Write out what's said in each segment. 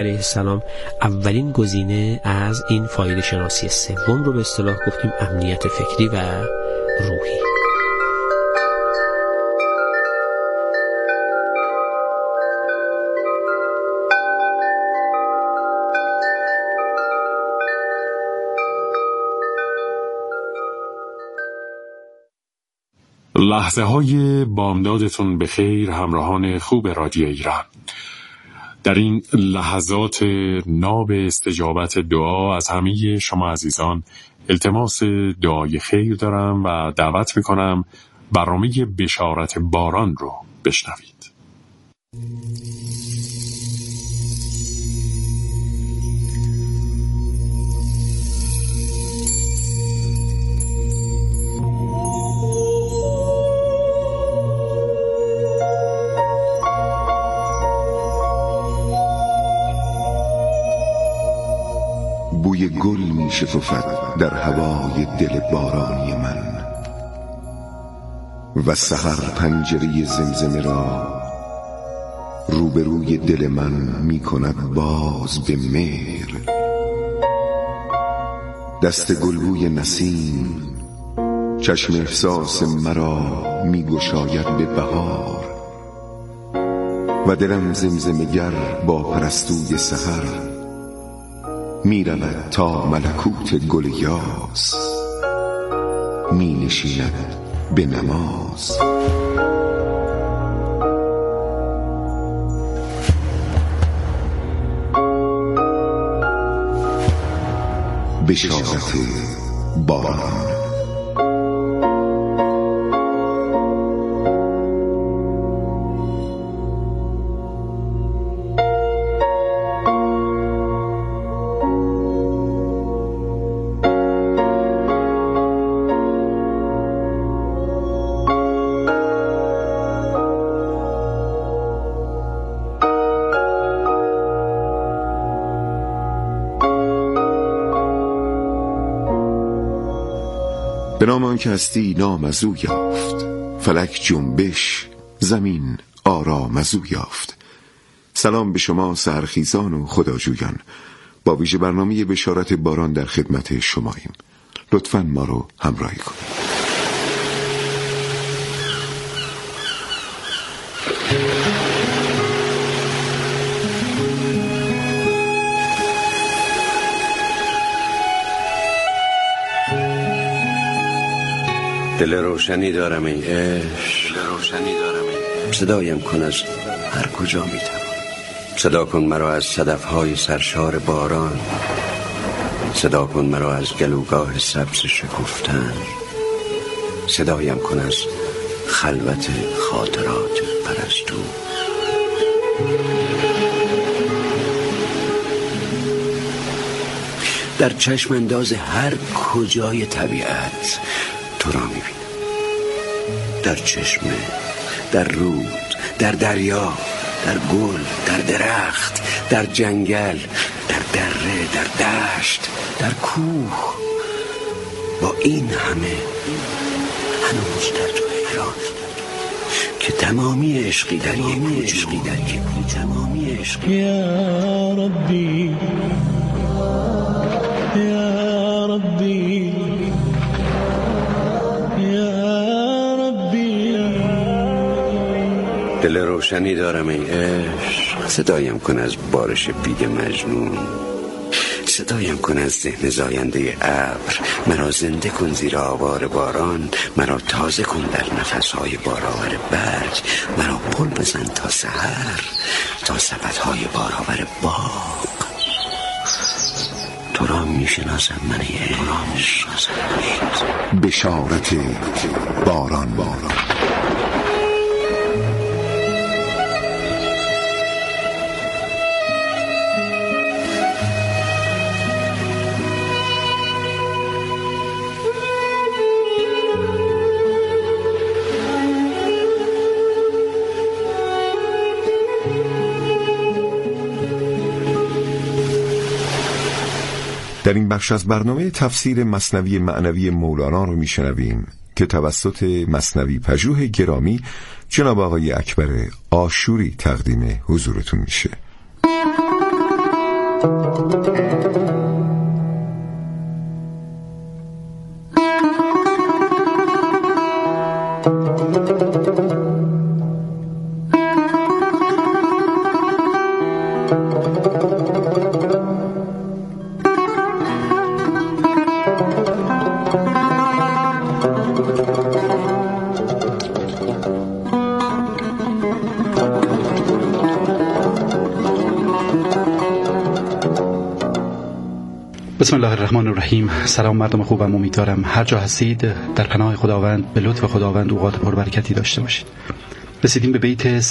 علیه السلام اولین گزینه از این فایل شناسی سوم رو به اصطلاح گفتیم امنیت فکری و روحی. لحظه های بامدادتون به خیر همراهان خوب رادیو ایران. در این لحظات ناب استجابت دعا از همه شما عزیزان التماس دعای خیر دارم و دعوت میکنم برنامه بشارت باران رو بشنوید. بوی گل می شکفد در هوای دل بارانی من و سحر پنجره زمزمه را روبروی دل من می کند باز به مهر. دست گلبوی نسیم چشم احساس مرا می گشاید به بهار و دلم زمزمه گر با پرستوی سحر می رود تا ملکوت گل یاس می نشیند به نماز. بشارت باران. به نام آن که هستی نام از او یافت، فلک جنبش زمین آرام از او یافت. سلام به شما سحرخیزان و خداجویان، با ویژه برنامه بشارت باران در خدمت شماییم. لطفاً ما رو همراهی کنید. دل روشنی دارم ای عشق، صدایم کن از هر کجا میتوان. صدا کن مرا از صدفهای سرشار باران، صدا کن مرا از گلوگاه سبز شکفتن، صدایم کن از خلوت خاطرات پرستو. در چشم انداز هر کجای طبیعت تو را میبینم، در چشمه، در رود، در دریا، در گل، در درخت، در جنگل، در دره، در دشت، در کوه. با این همه هنوز در تو حیران که تمامی عشقی در یک تمامی عشقی. یا ربی یا ربی دل روشنی دارم ای عشق، صدایم کن از بارش بید مجنون، صدایم کن از ذهن زاینده ابر. مرا زنده کن زیر آوار باران، مرا تازه کن در نفسهای بارآور برگ، مرا پل بزن تا سحر، تا سبدهای بارآور باغ. تو را میشناسم من ای عشق. بشارت باران. در این بخش از برنامه تفسیر مثنوی معنوی مولانا رو میشنویم که توسط مثنوی پژوه گرامی جناب آقای اکبر عاشوری تقدیم حضورتون میشه. بسم الله الرحمن الرحیم. سلام مردم خوبم، امیدوارم هر جا هستید در پناه خداوند به لطف خداوند اوقات پربرکتی داشته باشید. رسیدیم به بیت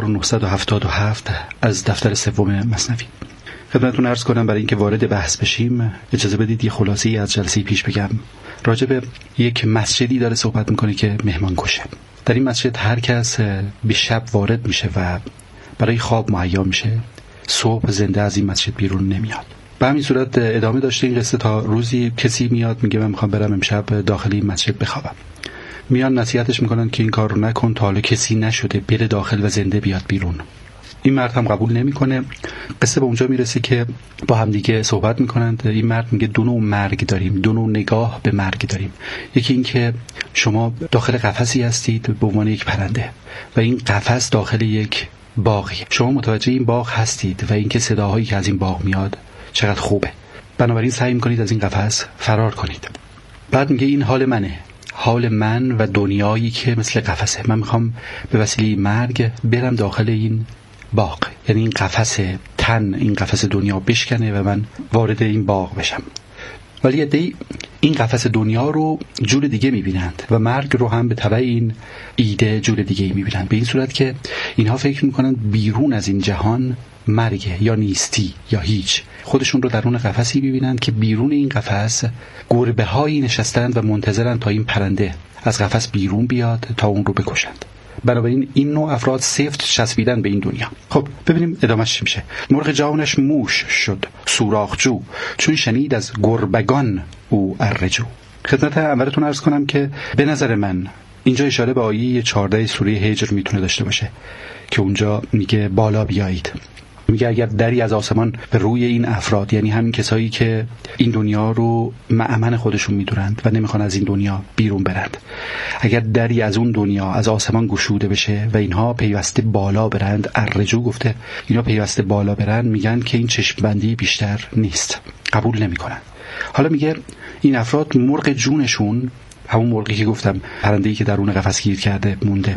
3977 از دفتر سوم مثنوی. خدمتتون عرض کنم برای اینکه وارد بحث بشیم اجازه بدید یه خلاصه‌ای از جلسه پیش بگم. راجع به یک مسجدی داره صحبت میکنه که مهمان کشه. در این مسجد هر کس به شب وارد میشه و برای خواب مهیا میشه، صبح زنده از این مسجد بیرون نمیاد. به همین صورت ادامه داشته این قصه تا روزی کسی میاد میگه من میخوام برم امشب داخل این مسجد بخوابم. میان نصیحتش میکنن که این کار رو نکن، تا حالا کسی نشده بره داخل و زنده بیاد بیرون. این مرد هم قبول نمیکنه. قصه به اونجا میرسه که با هم دیگه صحبت میکنند. این مرد میگه دو نوع مرگ داریم، دو نوع نگاه به مرگ داریم. یکی این که شما داخل قفسی هستید به عنوان یک پرنده و این قفس داخل یک باغی. شما متوجه این باغ هستید و اینکه صداهایی که از این باغ میاد چقدر خوبه، بنابراین سعی میکنید از این قفس فرار کنید. بعد میگه این حال منه، حال من و دنیایی که مثل قفسه. من میخوام به وسیله مرگ برم داخل این باغ، یعنی این قفس تن، این قفس دنیا بشکنه و من وارد این باغ بشم. ولی عده‌ای این قفس دنیا رو جور دیگه میبینند و مرگ رو هم به تبع این ایده جور دیگه میبینند، به این صورت که اینها فکر میکنند بیرون از این جهان مرگه یا نیستی یا هیچ. خودشون رو درون قفسی ببینند که بیرون این قفس گربه هایی نشستند و منتظرند تا این پرنده از قفس بیرون بیاد تا اون رو بکشند. بنابراین این نوع افراد سفت چسبیدن به این دنیا. خب ببینیم ادامهش چی میشه. مرغ جانش موش شد سوراخجو، چون شنید از گربگان او ارجو. خدمت اولتون عرض کنم که به نظر من اینجا اشاره به آیه 14 سوره هجر میتونه داشته باشه که اونجا میگه بالا بیایید. میگه اگر دری از آسمان به روی این افراد، یعنی همین کسایی که این دنیا رو مأمن خودشون میدونند و نمیخوان از این دنیا بیرون برند، اگر دری از اون دنیا از آسمان گشوده بشه و اینها پیوسته بالا برند، الرجو گفته اینا پیوسته بالا برند، میگن که این چشم بندی بیشتر نیست، قبول نمیکنن. حالا میگه این افراد مرغ جونشون، همون مرغی که گفتم پرنده‌ای که درون قفس گیر کرده مونده،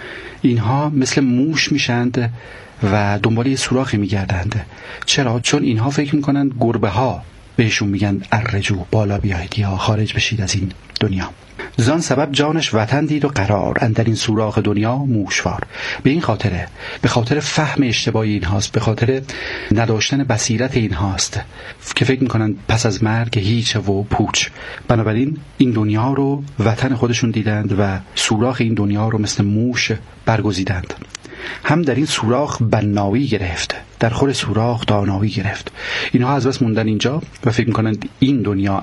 اینها مثل موش میشند و دنبال یه سوراخی میگردند. چرا؟ چون اینها فکر میکنند گربه ها بهشون میگن ارجو، بالا بیایید یا خارج بشید از این دنیا. زان سبب جانش وطن دید و قرار، اندر این سوراخ دنیا موشوار. به این خاطره، به خاطر فهم اشتباه این هاست، به خاطر نداشتن بصیرت این هاست که فکر میکنن پس از مرگ هیچ و پوچ. بنابراین این دنیا رو وطن خودشون دیدند و سوراخ این دنیا رو مثل موش برگزیدند. هم در این سوراخ بنایی گرفت، در خور سوراخ دانایی گرفت. اینها از بس موندن اینجا و فکر میکنند این دنیا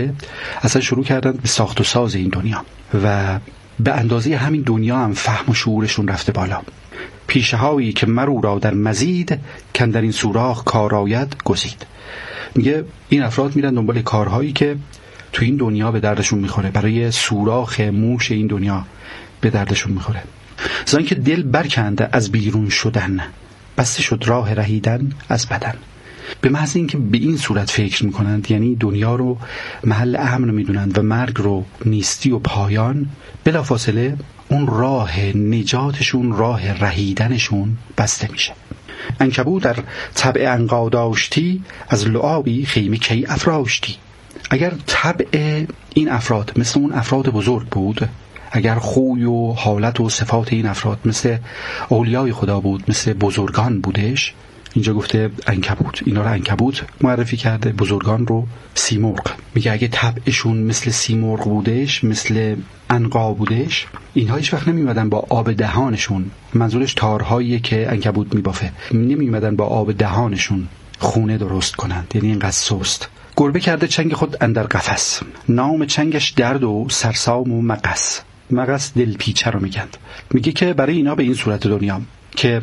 اصلا شروع کردند به ساخت و ساز این دنیا و به اندازه همین دنیا هم فهم و شعورشون رفته بالا. پیشه هایی که مرو را در مزید کن در این سوراخ کاراید گزید. میگه این افراد میرن دنبال کارهایی که تو این دنیا به دردشون میخوره، برای سوراخ موش این دنیا به دردشون میخوره. زن که دل برکنده از بیرون شدن، بسته شد راه رهیدن از بدن. به محض اینکه به این صورت فکر میکنند، یعنی دنیا رو محل امن میدونند و مرگ رو نیستی و پایان، بلافاصله اون راه نجاتشون، راه رهیدنشون بسته میشه. عنکبوت در طبع عنقا داشتی، از لعابی خیمه کی افراشتی. اگر طبع این افراد مثل اون افراد بزرگ بود، اگر خوی و حالت و صفات این افراد مثل اولیای خدا بود، مثل بزرگان بودش، اینجا گفته عنکبوت، اینا رو عنکبوت معرفی کرده، بزرگان رو سیمرغ. میگه اگه طبعشون مثل سیمرغ بودش، مثل عنقا بودش، اینها هیچ وقت نمیمدن با آب دهانشون، منظورش تارهاییه که عنکبوت میبافه، نمیمدن با آب دهانشون خونه درست کنند، یعنی اینقدر سست. گربه کرده چنگ خود اندر قفس، نام چنگش درد و سرسام و مقص. مقص دل پیچه رو میگند. میگه که برای اینا به این صورت دنیا که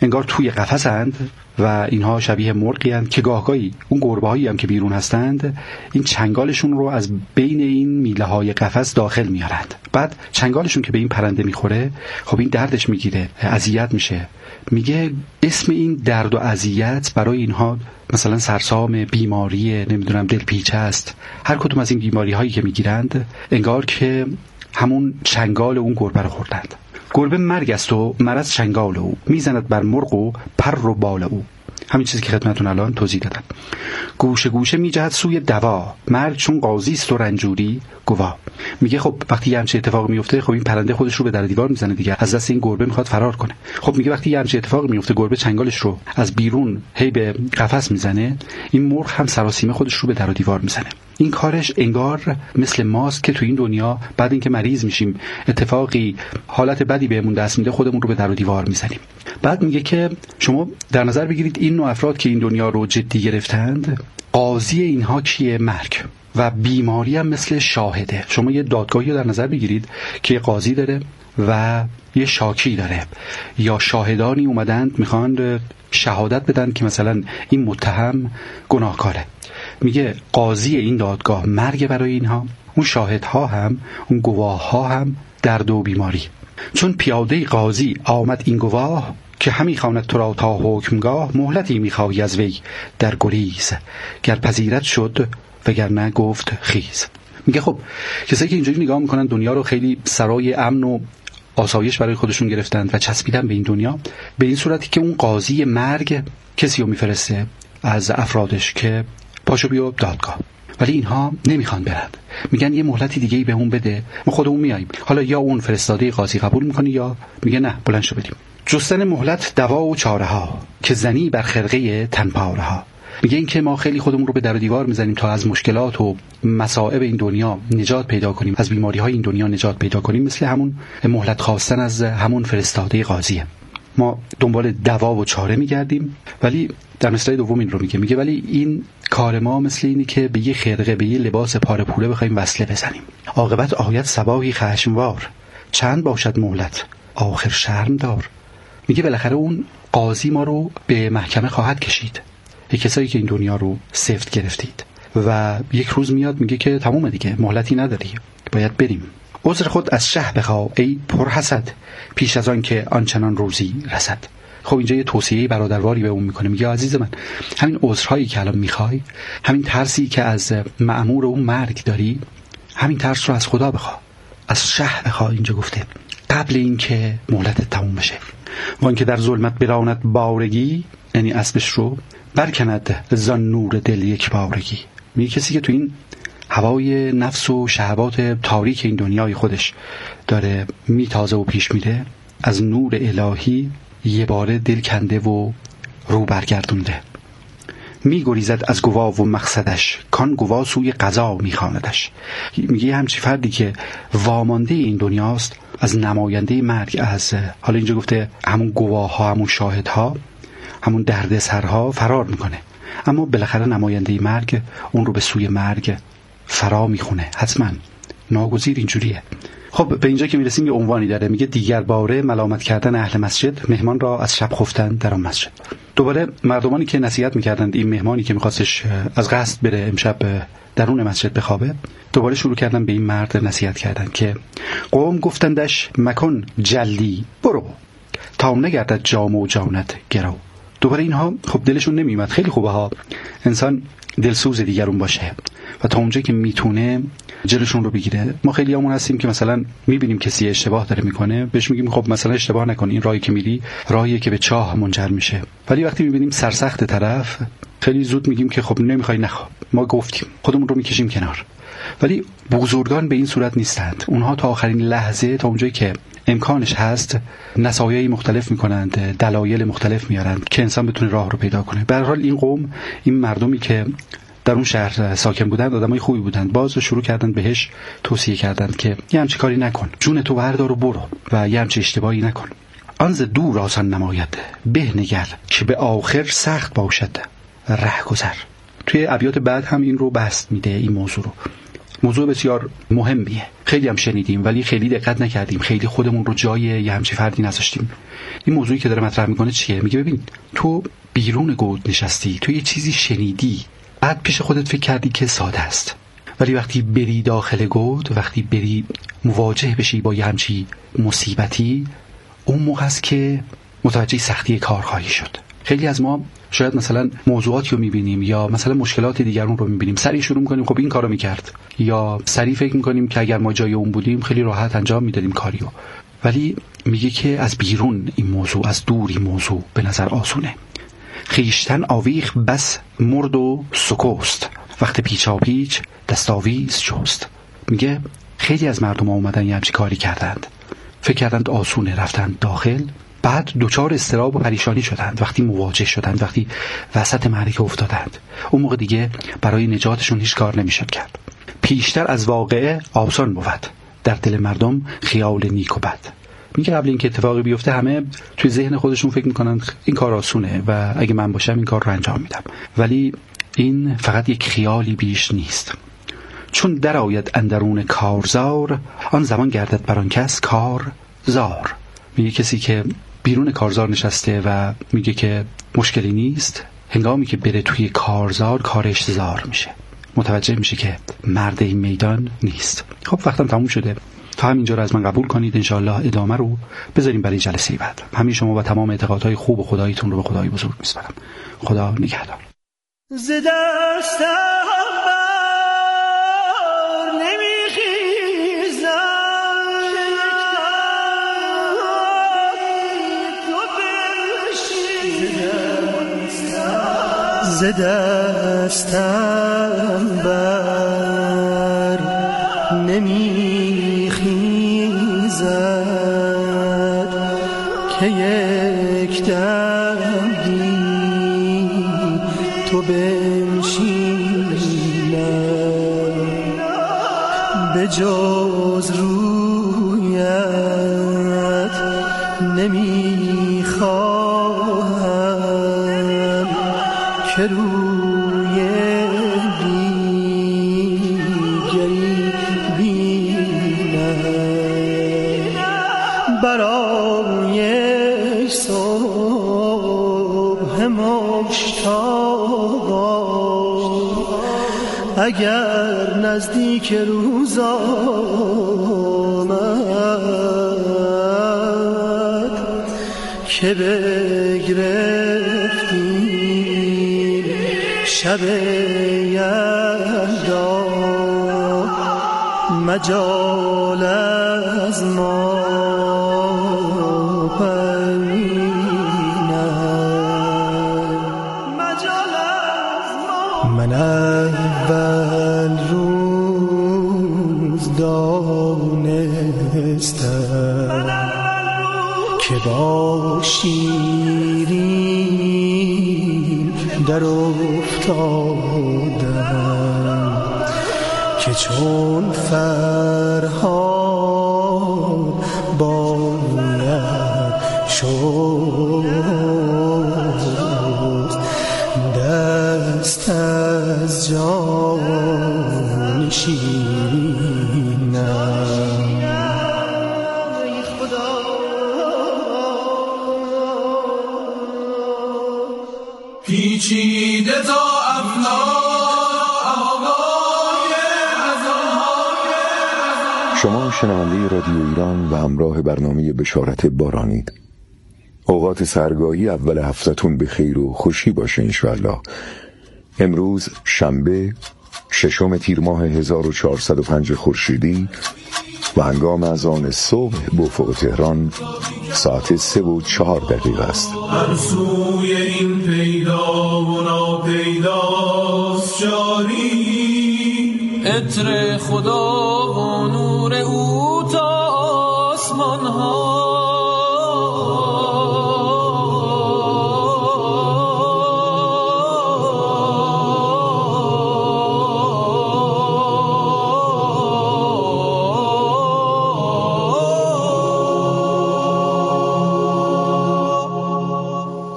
انگار توی قفسند و اینها شبیه مرغی اند که گاهگاهی اون گربه‌هایی هم که بیرون هستند این چنگالشون رو از بین این میله‌های قفس داخل میارند. بعد چنگالشون که به این پرنده میخوره، خب این دردش میگیره، اذیت میشه. میگه اسم این درد و اذیت برای اینها مثلا سرسام، بیماری، نمیدونم دلپیچه است. هر کدوم از این بیماری هایی که میگیرند انگار که همون چنگال اون گربه رو خوردند. گربه مرگ است و مرض چنگال او، میزند بر مرغ و پر و بال او. همین چیزی که خدمتتون الان توضیح دادم. گوشه گوشه میجهد سوی دوا، مرگ چون قاضی است و رنجوری گوا. میگه خب وقتی یه همچین اتفاقی میفته، خب این پرنده خودش رو به در دیوار میزنه دیگه، از دست این گربه میخواد فرار کنه. خب میگه وقتی یه همچین اتفاقی میفته، گربه چنگالش رو از بیرون هی به قفس میزنه، این مرغ هم سراسیمه خودش رو به در و دیوار میزنه. این کارش انگار مثل ماست که تو این دنیا بعد اینکه مریض میشیم، اتفاقی حالت بدی بهمون دست میده، خودمون رو به در و دیوار میزنیم. بعد میگه که شما در نظر بگیرید این نوع افراد که این دنیا رو جدی گرفتند، قاضی اینها کیه؟ مرگ. و بیماری هم مثل شاهده. شما یه دادگاهی رو در نظر بگیرید که یه قاضی داره و یه شاکی داره، یا شاهدانی اومدند میخوان شهادت بدن که مثلا این متهم گناهکاره. میگه قاضی این دادگاه مرگ برای اینها، اون شاهدها هم، اون گواهها هم درد و بیماری. چون پیاده قاضی آمد این گواه، که همی خواند تو را تا حکمگاه، مهلتی میخواهی از وی در گریز، گر پذیرت شد وگرنه گفت خیز. میگه خب کسایی که اینجوری نگاه میکنن دنیا رو خیلی سرای امن و آسایش برای خودشون گرفتند و چسبیدن به این دنیا، به این صورتی که اون قاضی مرگ کسی رو میفرسته از افرادش که پاشو بیا دادگاه، ولی اینها نمیخوان برند. میگن یه مهلتی دیگه ای بهمون بده، ما خودمون میاییم. حالا یا اون فرستاده قاضی قبول میکنه یا میگه نه، بلند شو بریم. جستن مهلت دوا و چاره ها، که زنی بر خرقه تنپاره ها. میگه این که ما خیلی خودمون رو به در و دیوار میزنیم تا از مشکلات و مصائب این دنیا نجات پیدا کنیم، از بیماری های این دنیا نجات پیدا کنیم، مثل همون مهلت خواستن از همون فرستاده قاضیه. ما دنبال دوا و چاره میگردیم، ولی در مصرع دوم این رو میگه ولی این کار ما مثل اینی که به یه خرقه، به یه لباس پاره پوره بخوایم وصله بزنیم. عاقبت آید صباحی خشموار، چند باشد مهلت آخر شرم دار. میگه بالاخره اون قاضی ما رو به محکمه خواهد کشید، کسایی که این دنیا رو سفت گرفتید، و یک روز میاد میگه که تمومه دیگه، مهلتی نداری، باید بریم. عذر خود از شه بخواه ای پرحسد، پیش از آن که آنچنان روزی رسد. خب اینجا یه توصیه برادرواری به اون میکنه، میگه عزیز من، همین عذرهایی که الان میخوای، همین ترسی که از مأمور اون مرگ داری، همین ترس رو از خدا بخواه، از شه بخواه. اینجا گفته قبل این که مهلت تموم بشه. وان که در ظلمت براند بارگی، یعنی اسبش رو برکند زان نور دل یک بارگی. میگه کسی که تو این هوای نفس و شهوات تاریک این دنیای خودش داره میتازه و پیش میره، از نور الهی یه باره دل کنده و رو برگردونده. میگریزد از گواه و مقصدش، کان گواه سوی قضا میخواندش. میگه همچی فردی که وامانده این دنیاست، از نماینده مرگ، از حالا اینجا گفته همون گواه ها، همون شاهد ها، همون دردسرها فرار میکنه، اما بالاخره نماینده مرگ اون رو به سوی مرگ فرا میخونه، حتما ناگزیر اینجوریه. خب به اینجا که میرسیم یه عنوانی داره، میگه دیگر باره ملامت کردن اهل مسجد، مهمان را از شب خفتن در آن مسجد. دوباره مردمانی که نصیحت میکردند این مهمانی که میخواستش از قصد بره امشب درون مسجد بخوابه، دوباره شروع کردن به این مرد نصیحت کردن که قوم گفتندش مکن جلی برو، تا نگردد جام و جانت گرو. دوباره اینها خب دلشون نمیومد. خیلی خوبه ها انسان دلسوز دیگرون باشه و تا اونجا که میتونه جلوشون رو بگیره. ما خیلی همون هستیم که مثلا میبینیم کسی اشتباه داره میکنه، بهش میگیم خب مثلا اشتباه نکن، این راهی که میری راهیه که به چاه منجر میشه. ولی وقتی میبینیم سرسخت طرف، خیلی زود میگیم که خب نمیخوای نخوا، ما گفتیم، خودمون رو میکشیم کنار. ولی بزرگان به این صورت نیستند. اونها تا آخرین لحظه، تا اونجایی که امکانش هست، نصایحی مختلف میکنند، دلایل مختلف میارند که انسان بتونه راه رو پیدا کنه. به هر حال این قوم، این مردمی که در اون شهر ساکن بودند، آدمای خوبی بودند، باز شروع کردن بهش توصیه کردند که یه همچی کاری نکن، جون تو بردار و برو و یه همچی اشتباهی نکن. آن ز دور آسان نماید، به نگر که به آخر سخت باشد ره گذر. توی ابیات بعد هم این رو بحث میده، این موضوع رو. موضوع بسیار مهمیه. خیلی هم شنیدیم ولی خیلی دقت نکردیم، خیلی خودمون رو جای یه همچین فردی نذاشتیم. این موضوعی که داره مطرح میکنه چیه؟ میگه ببین تو بیرون گود نشستی، تو یه چیزی شنیدی، بعد پیش خودت فکر کردی که ساده است، ولی وقتی بری داخل گود، وقتی بری مواجه بشی با یه همچین مصیبتی، اون موقع است که متوجه سختی کار خواهی شد. خیلی از ما شاید مثلا موضوعاتی رو میبینیم یا مثلا مشکلات دیگرون رو میبینیم، سریع شروع میکنیم خب این کارو میکرد، یا سریع فکر میکنیم که اگر ما جای اون بودیم خیلی راحت انجام میدادیم کاریو. ولی میگه که از بیرون این موضوع، از دور این موضوع به نظر آسونه. خیشتن آویخ بس مرد و سکوست، وقت پیچا پیچ دستاویز جست. میگه خیلی از مردم ها اومدن یه همچین کاری کردند، فکر کردند آسونه، رفتند داخل، بعد دوچار استراب و پریشانی شدند وقتی مواجه شدند، وقتی وسط معرکه افتادند. اون موقع دیگه برای نجاتشون هیچ کار نمیشد کرد. پیشتر از واقعه آسان بود، در دل مردم خیال نیک و بد. میگه قبل اینکه اتفاقی بیفته همه توی ذهن خودشون فکر میکنن این کار آسونه و اگه من باشم این کار رو انجام میدم، ولی این فقط یک خیالی بیش نیست. چون در آید اندرون کارزار، آن زمان گردد بر آن کس کار زار. میگه کسی که بیرون کارزار نشسته و میگه که مشکلی نیست، هنگامی که بره توی کارزار کارش زار میشه، متوجه میشه که مرد این میدان نیست. خب وقتم تموم شده، تا همینجا رو از من قبول کنید. انشاءالله ادامه رو بذاریم برای جلسه بعد. همین شما و تمام اعتقادهای خوب و خداییتون رو به خدای بزرگ میسپارم. خدا نگهدار. ز دستم بر نمیخیزد که یک دم بی تو بنشینم، به جز رویت نمیخواهم که روی دیگری بینم. برای صبح مشتاقم اگر نزدیک روز آمد که بگرفتیم شب یلدا، مجال از ما پرینم. من اول روز دانستم که با شیرین در افتادم، که چون فرهاد باید شد دست از جان شیرینم. پیچیده تا شما شنونده رادیو ایران و همراه برنامه بشارت بارانید. اوقات سرگاهی اول هفتتون به خیر و خوشی باشه انشاءالله. امروز شنبه 6 تیر ماه 1405 خورشیدی و هنگام اذان صبح به افق تهران ساعت 3:04 است. هر سوی این پیدا و ناپیداست جاری، عطر خدا و نور او تا آسمان ها.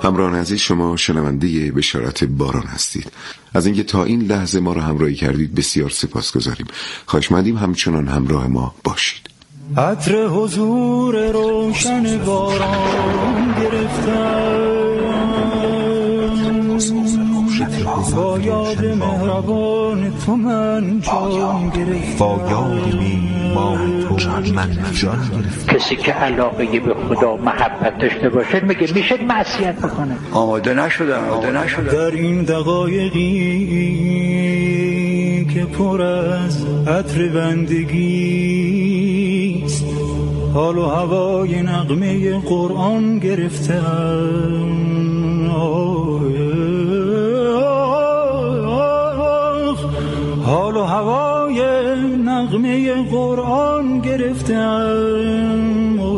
همراهان عزیز، شما شنونده بشارت باران هستید. از اینکه تا این لحظه ما را همراهی کردید بسیار سپاسگزاریم. خواهشمندیم همچنان همراه ما باشید. عطر حضور روشن باران گرفتم، با یاد مهربان تو من جان گرفتم، با یاد میمان تو من جان گرفتم. کسی که علاقه به خدا محبت داشته باشه میشه معصیت بکنه. آماده نشدم. در این دقایقی که پر از عطر بندگی است، حال و هوای نغمه قرآن گرفتم. حال و هوای نغمه قرآن گرفتم.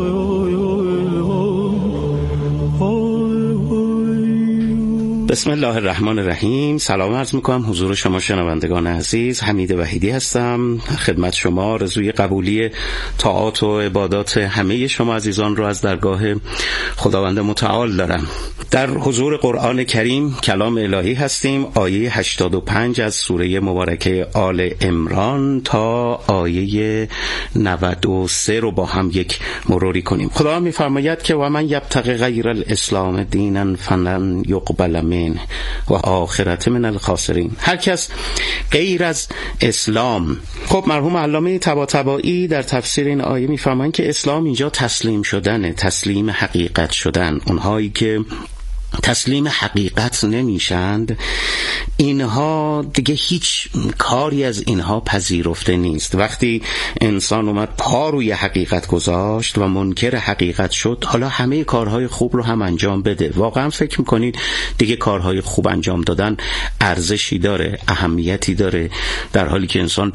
بسم الله الرحمن الرحیم. سلام عرض میکنم حضور شما شنوندگان عزیز. حمید وحیدی هستم. خدمت شما رضوی قبولی طاعات و عبادات همه شما عزیزان رو از درگاه خداوند متعال دارم. در حضور قرآن کریم کلام الهی هستیم. آیه 85 از سوره مبارکه آل عمران تا آیه 93 رو با هم یک مروری کنیم. خدا میفرماید که و من یبتغی غیر الاسلام دینا فلن یقبل منه و آخرت من الخاسرین. هر کس غیر از اسلام. خب مرحوم علامه طباطبایی در تفسیر این آیه میفرمایند که اسلام اینجا تسلیم شدنه، تسلیم حقیقت شدن. اونهایی که تسلیم حقیقت نمیشند اینها دیگه هیچ کاری از اینها پذیرفته نیست. وقتی انسان اومد پا روی حقیقت گذاشت و منکر حقیقت شد، حالا همه کارهای خوب رو هم انجام بده. واقعا فکر میکنید دیگه کارهای خوب انجام دادن ارزشی داره، اهمیتی داره، در حالی که انسان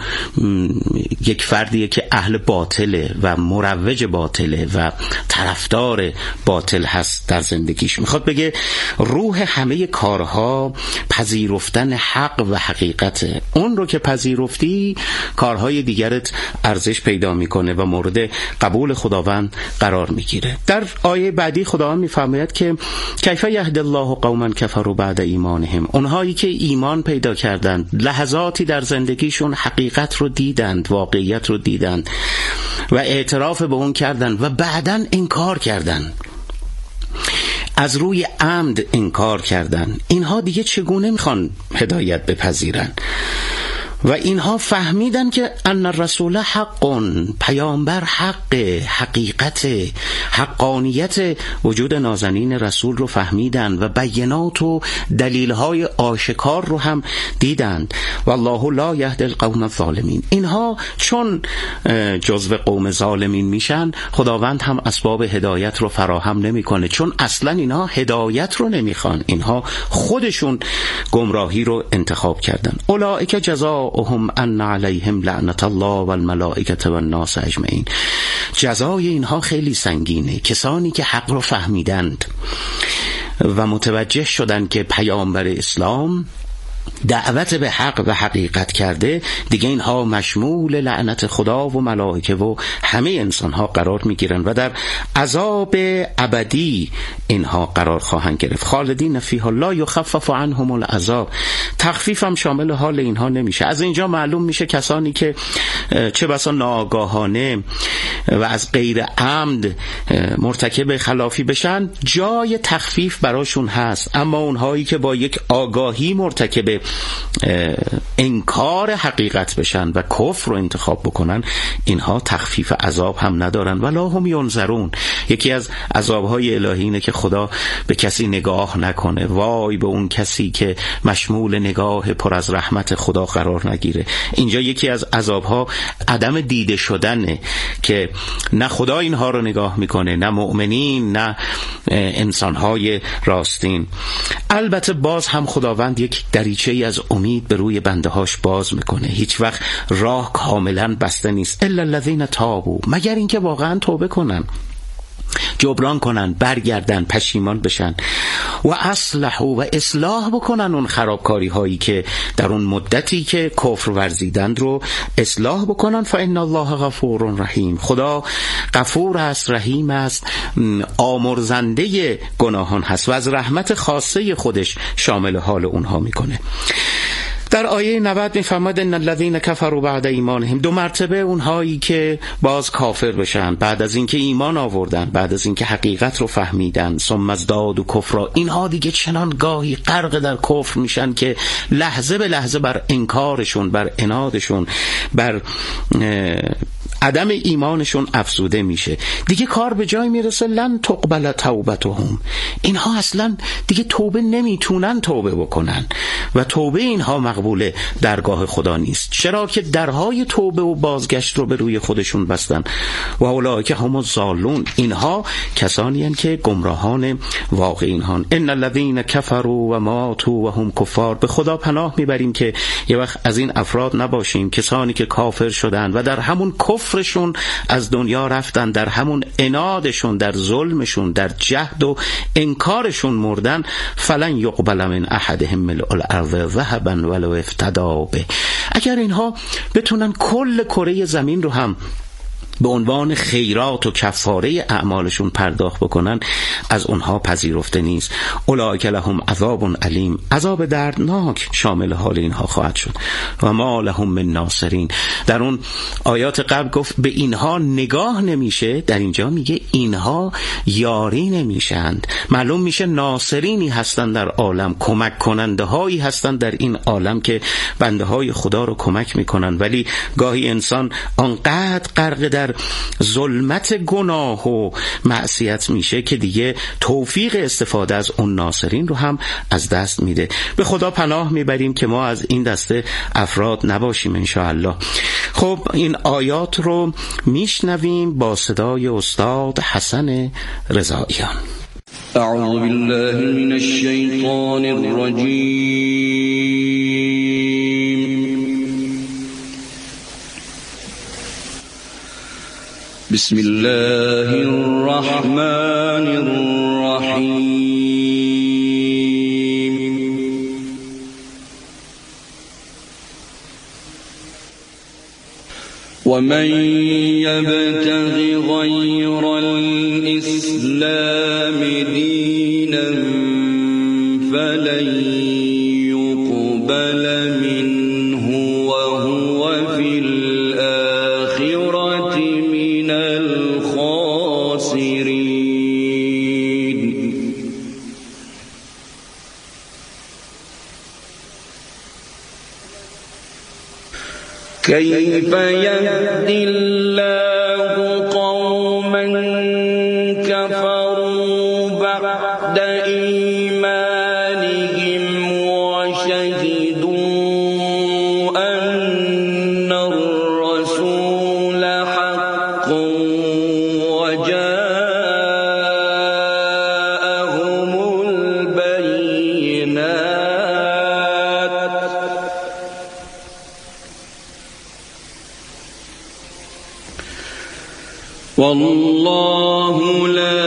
یک فردیه که اهل باطله و مروج باطله و طرفدار باطل هست در زندگیش. میخواد بگه روح همه کارها پذیرفتن حق و حقیقته. اون رو که پذیرفتی کارهای دیگرت ارزش پیدا میکنه و مورد قبول خداوند قرار میگیره. در آیه بعدی خداوند میفرماید که کیف یهدی الله قوما کفروا بعد ایمانهم. اونهایی که ایمان پیدا کردند، لحظاتی در زندگیشون حقیقت رو دیدند، واقعیت رو دیدند و اعتراف به اون کردند و بعداً انکار کردند، از روی عمد انکار کردن، اینها دیگه چگونه میخوان هدایت بپذیرن؟ و اینها فهمیدن که ان الرسول حق، پیامبر حق، حقیقت، حقانیت وجود نازنین رسول رو فهمیدن و بینات و دلیل‌های آشکار رو هم دیدند. والله لا یهدی القوم الظالمین. اینها چون جزو قوم ظالمین میشن، خداوند هم اسباب هدایت رو فراهم نمیکنه، چون اصلا اینها هدایت رو نمیخوان، اینها خودشون گمراهی رو انتخاب کردن. اولئک جزاؤهم ان علیهم لعنت الله والملائکه والناس اجمعین. جزای اینها خیلی سنگینه. کسانی که حق رو فهمیدند و متوجه شدند که پیامبر اسلام دعوت به حق و حقیقت کرده، دیگه اینها مشمول لعنت خدا و ملائکه و همه انسانها قرار میگیرن و در عذاب ابدی اینها قرار خواهند گرفت. خالدین فیها لا یخفف عنهم العذاب. تخفیف هم شامل حال اینها نمیشه. از اینجا معلوم میشه کسانی که چه بسا ناآگاهانه و از غیر عمد مرتکب خلافی بشن، جای تخفیف براشون هست، اما اونهایی که با یک آگاهی مرتکب انکار حقیقت بشن و کفر رو انتخاب بکنن، اینها تخفیف عذاب هم ندارن ولا هم ینظرون. یکی از عذابهای الهی اینه که خدا به کسی نگاه نکنه. وای به اون کسی که مشمول نگاه پر از رحمت خدا قرار نگیره. اینجا یکی از عذابها عدم دیده شدنه که نه خدا اینها رو نگاه میکنه، نه مؤمنین، نه انسانهای راستین. البته باز هم خداوند یک دریچه‌ای از امید به روی بنده‌هاش باز میکنه. هیچ وقت راه کاملا بسته نیست. الا الذین تابوا، مگر اینکه واقعا توبه کنن. جبران کنن، برگردن، پشیمان بشن و اصلاح بکنن اون خرابکاری هایی که در اون مدتی که کفر ورزیدند رو اصلاح بکنن. فإن الله غفور رحیم، خدا غفور است، رحیم است، آمرزنده گناهان هست و از رحمت خاصه خودش شامل حال اونها میکنه. در آیه 90 میفرماید ان الذين كفروا بعد ایمانهم، 2 مرتبه اونهایی که باز کافر بشن بعد از اینکه ایمان آوردن، بعد از اینکه حقیقت رو فهمیدن، ثم ازدادوا کفرا، اینها دیگه چنان گاهی غرق در کفر میشن که لحظه به لحظه بر انکارشون، بر عنادشون، بر عدم ایمانشون افزوده میشه. دیگه کار به جای میرسه لن تقبل توبتهم، اینها اصلا دیگه توبه نمیتونن توبه بکنن و توبه اینها مقبوله درگاه خدا نیست. چرا که درهای توبه و بازگشت رو به روی خودشون بستن. و اولئک هم الضالون، اینها کسانی هستند که گمراهان واقعین هستند. ان الذين كفروا و ماتوا و هم کفار، به خدا پناه میبریم که یه وقت از این افراد نباشیم، کسانی که کافر شدن و در همون کفرشون از دنیا رفتن، در همون عنادشون، در ظلمشون، در جهد و انکارشون مردن. فلن یقبل من احدهم ملء الارض ذهبا ولو افتدی به، اگر اینها بتونن کل کره زمین رو هم به عنوان خیرات و کفاره اعمالشون پرداخت بکنن، از اونها پذیرفته نیست. اولئک لهم عذاب علیم، عذاب دردناک شامل حال اینها خواهد شد. و ما لهم من ناصرین، در اون آیات قبل گفت به اینها نگاه نمیشه، در اینجا میگه اینها یاری نمیشند. معلوم میشه ناصرینی هستند در عالم، کمک کننده هایی هستند در این عالم که بنده های خدا رو کمک میکنن. ولی گاهی انسان آنقدر غرق در ظلمت گناه و معصیت میشه که دیگه توفیق استفاده از اون ناصرین رو هم از دست میده. به خدا پناه میبریم که ما از این دسته افراد نباشیم انشاءالله. خب این آیات رو میشنویم با صدای استاد حسن رضاییان. اعوذ بالله من الشیطان الرجیم. بسم الله الرحمن الرحیم. ومن يبتغ غير الإسلام دينا فلن يقبل منه وهو في الآخرة من الخاسرين. كيف يهدي الله قوما كفروا بعد إيمانهم وشهدوا أن الرسول حق وجاءهم البينات. والله لا